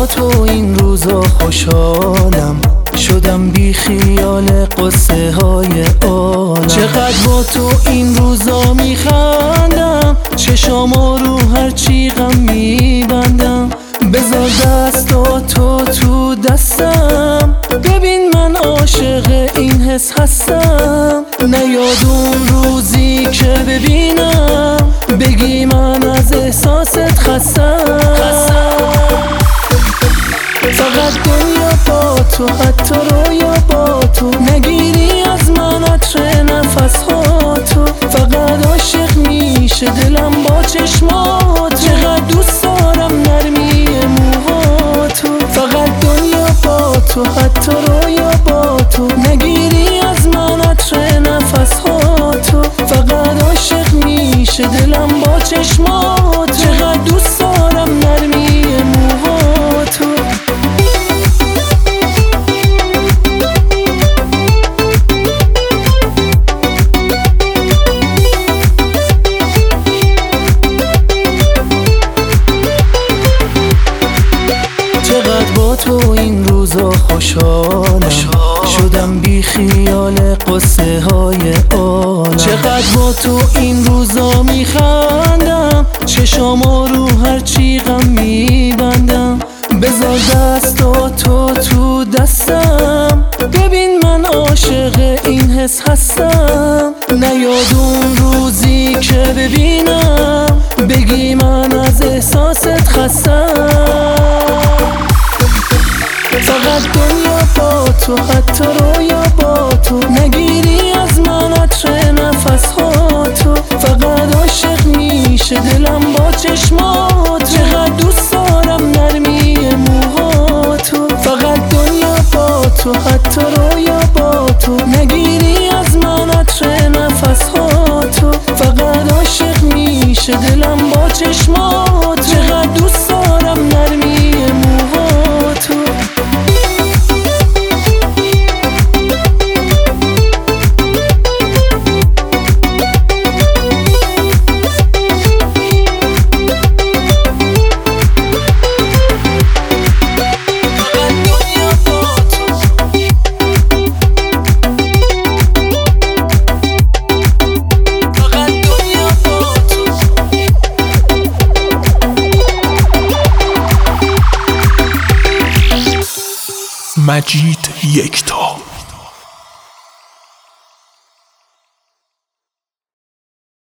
با تو این روزا خوشحالم، شدم بی خیال قصه های عالم. چقدر با تو این روزا میخندم، چشامو رو هرچی غم میبندم. بذار دستاتو تو دستم، ببین من عاشق این حس هستم. نیاد اون روزی که ببینم بگی من از احساست خستم. فقط دنیا با تو، حتی رویا با تو، نگیری از من عطر نفسهاتو. فقط عاشق میشه دلم با چشمات، چقدر دوست دارم نرمی موهاتو. فقط دنیا با تو، حتی رویا با تو، نگیری از من عطر نفسهاتو. فقط عاشق میشه دلم با چشمات، چقدر دوست دارم نرمی موهاتو. چقدر با تو این روزا خوشحالم، شدم بی خیال قصه های عالم. چقدر با تو این روزا میخندم، چشامو رو هرچی غم میبندم. بذار دستاتو تو دستم، ببین من عاشق این حس هستم. نیاد اون روزی که ببینم بگی من از احساست خستم. فقط دنیا با تو، حتی رویا با تو، نگیری از من عطر نفسهاتو. فقط عاشق میشه دلم با چشمات، چقدر دوست دارم نرمی موهاتو. فقط دنیا با تو، حتی رویا با تو، نگیری از من عطر نفسهاتو. فقط عاشق میشه دلم با چشمات، چقدر دوست دارم نرمی موهاتو. مجید یکتا.